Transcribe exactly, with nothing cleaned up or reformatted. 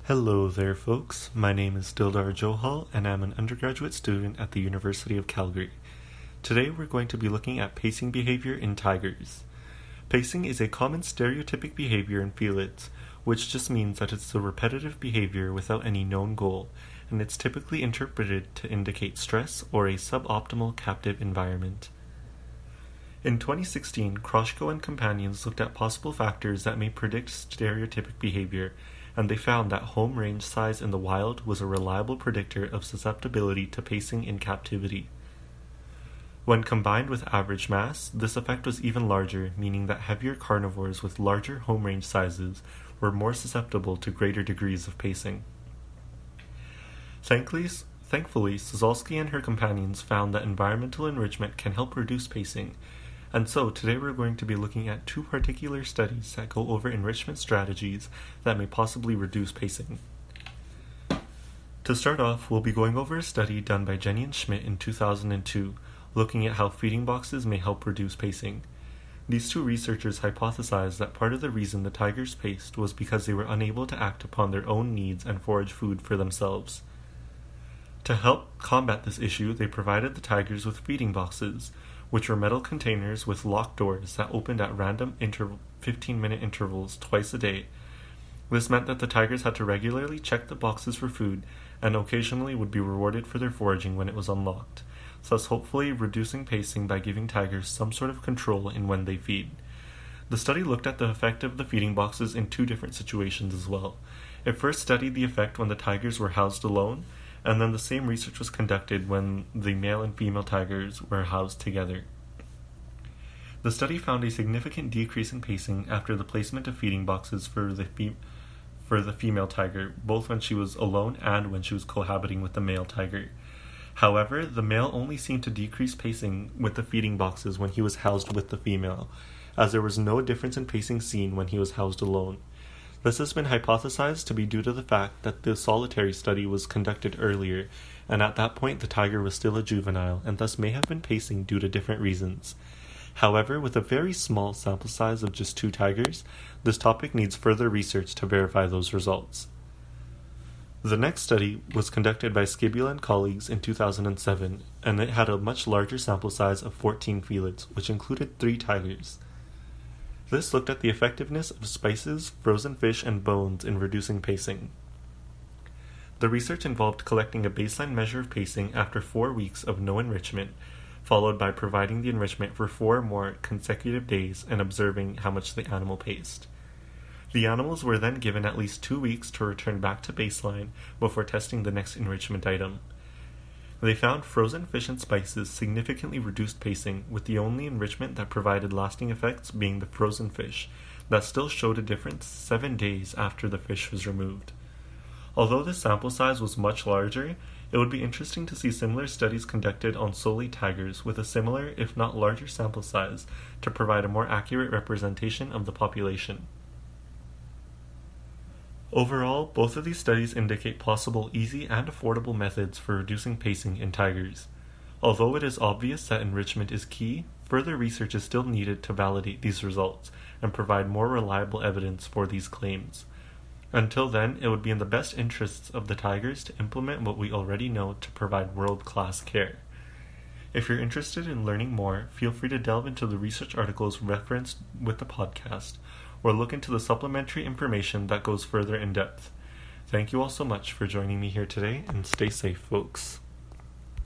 Hello there, folks. My name is Dildar Johal, and I'm an undergraduate student at the University of Calgary. Today we're going to be looking at pacing behavior in tigers. Pacing is a common stereotypic behavior in felids, which just means that it's a repetitive behavior without any known goal, and it's typically interpreted to indicate stress or a suboptimal captive environment. In twenty sixteen, Kroshko and companions looked at possible factors that may predict stereotypic behavior, and they found that home range size in the wild was a reliable predictor of susceptibility to pacing in captivity. When combined with average mass, this effect was even larger, meaning that heavier carnivores with larger home range sizes were more susceptible to greater degrees of pacing. Thankfully, thankfully, Sozalski and her companions found that environmental enrichment can help reduce pacing, and so today we're going to be looking at two particular studies that go over enrichment strategies that may possibly reduce pacing. To start off, we'll be going over a study done by Jenny and Schmidt in two thousand two, looking at how feeding boxes may help reduce pacing. These two researchers hypothesized that part of the reason the tigers paced was because they were unable to act upon their own needs and forage food for themselves. To help combat this issue, they provided the tigers with feeding boxes, which were metal containers with locked doors that opened at random interval, fifteen-minute intervals twice a day. This meant that the tigers had to regularly check the boxes for food and occasionally would be rewarded for their foraging when it was unlocked, thus hopefully reducing pacing by giving tigers some sort of control in when they feed. The study looked at the effect of the feeding boxes in two different situations as well. It first studied the effect when the tigers were housed alone, and then the same research was conducted when the male and female tigers were housed together. The study found a significant decrease in pacing after the placement of feeding boxes for the fe- for the female tiger, both when she was alone and when she was cohabiting with the male tiger. However, the male only seemed to decrease pacing with the feeding boxes when he was housed with the female, as there was no difference in pacing seen when he was housed alone. This has been hypothesized to be due to the fact that the solitary study was conducted earlier, and at that point the tiger was still a juvenile, and thus may have been pacing due to different reasons. However, with a very small sample size of just two tigers, this topic needs further research to verify those results. The next study was conducted by Skibula and colleagues in two thousand seven, and it had a much larger sample size of fourteen felids, which included three tigers. This looked at the effectiveness of spices, frozen fish, and bones in reducing pacing. The research involved collecting a baseline measure of pacing after four weeks of no enrichment, followed by providing the enrichment for four more consecutive days and observing how much the animal paced. The animals were then given at least two weeks to return back to baseline before testing the next enrichment item. They found frozen fish and spices significantly reduced pacing, with the only enrichment that provided lasting effects being the frozen fish, that still showed a difference seven days after the fish was removed. Although the sample size was much larger, it would be interesting to see similar studies conducted on solely tigers with a similar, if not larger, sample size to provide a more accurate representation of the population. Overall, both of these studies indicate possible easy and affordable methods for reducing pacing in tigers. Although it is obvious that enrichment is key, further research is still needed to validate these results and provide more reliable evidence for these claims. Until then, it would be in the best interests of the tigers to implement what we already know to provide world-class care. If you're interested in learning more, feel free to delve into the research articles referenced with the podcast, or look into the supplementary information that goes further in depth. Thank you all so much for joining me here today, and stay safe, folks.